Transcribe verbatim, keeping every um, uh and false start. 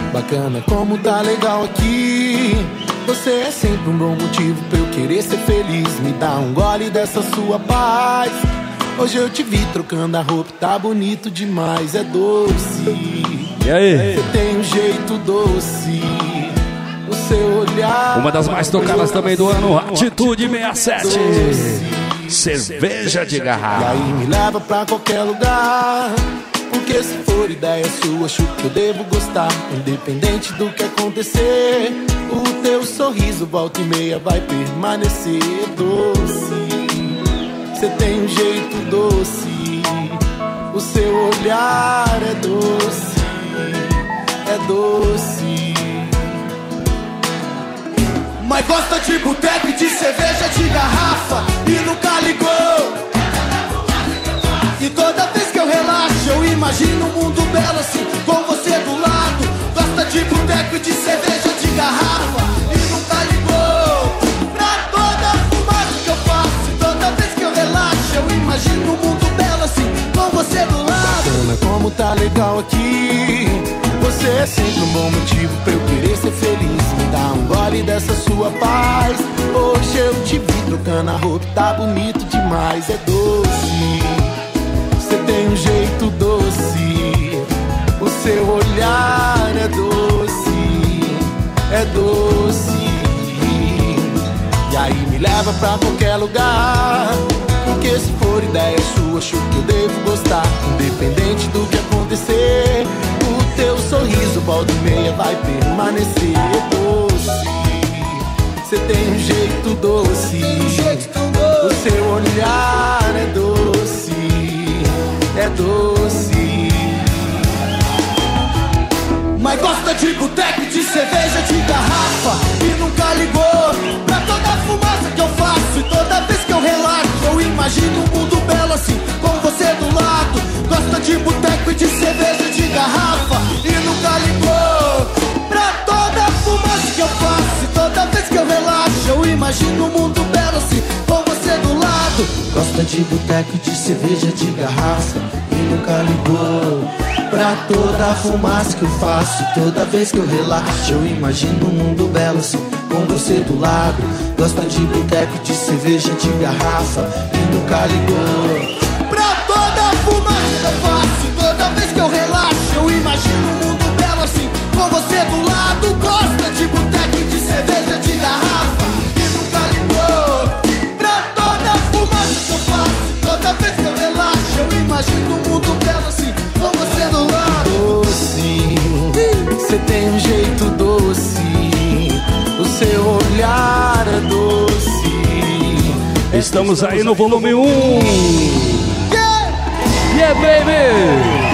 Bacana como tá legal aqui. Você é sempre um bom motivo pra eu querer ser feliz. Me dá um gole dessa sua paz. Hoje eu te vi trocando a roupa, tá bonito demais, é doce. E aí? Você tem um jeito doce. O seu olhar. Uma das mais tocadas também do ano, Atitude sessenta e sete. Doce. Cerveja de garrafa. E aí me leva pra qualquer lugar. Porque se for ideia sua, acho que eu devo gostar. Independente do que acontecer, o teu sorriso volta e meia vai permanecer doce. Você tem um jeito doce. O seu olhar é doce. É doce. Mas gosta de boteco e de cerveja de garrafa e nunca ligou. E toda vez que eu relaxo, eu imagino um mundo belo assim, com você do lado. Gosta de boteco e de cerveja de garrafa e nunca ligou pra toda a fumaça que eu faço. E toda vez que eu relaxo, eu imagino um mundo belo assim, com você do lado. Bacana como tá legal aqui. Você é sempre um bom motivo pra eu querer ser feliz. Me dá um gole dessa sua paz. Hoje eu te vi trocando a roupa, tá bonito demais, é doce. Você tem um jeito doce. O seu olhar é doce. É doce. E aí me leva pra qualquer lugar. Porque se for ideia sua, acho que eu devo gostar. Independente do que acontecer, o teu sorriso volta e meia vai permanecer doce. Você tem um jeito doce. O seu olhar é doce. É doce. Mas gosta de boteco e de cerveja de garrafa e nunca ligou pra toda a fumaça que eu faço. E toda vez que eu relaxo, eu imagino um mundo belo assim, com você do lado. Gosta de boteco e de cerveja de garrafa e nunca ligou pra toda a fumaça que eu faço. E toda vez que eu relaxo, eu imagino um mundo belo assim, com você do lado. Gosta de boteco e de cerveja de garrafa e nunca ligou pra toda a fumaça que eu faço. Toda vez que eu relaxo, eu imagino um mundo belo assim, com você do lado. Gosta de boteco de cerveja de garrafa e nunca ligou pra toda a fumaça que eu faço. Toda vez que eu relaxo, eu imagino um mundo belo assim, com você do lado. Gosta de boteco de cerveja de garrafa e nunca ligou pra toda a fumaça que eu faço. Toda vez que eu relaxo, eu imagino um mundo belo assim, com você do lado. Doce. Você tem um jeito doce. O seu olhar é doce. Estamos aí no volume um. Yeah, yeah baby!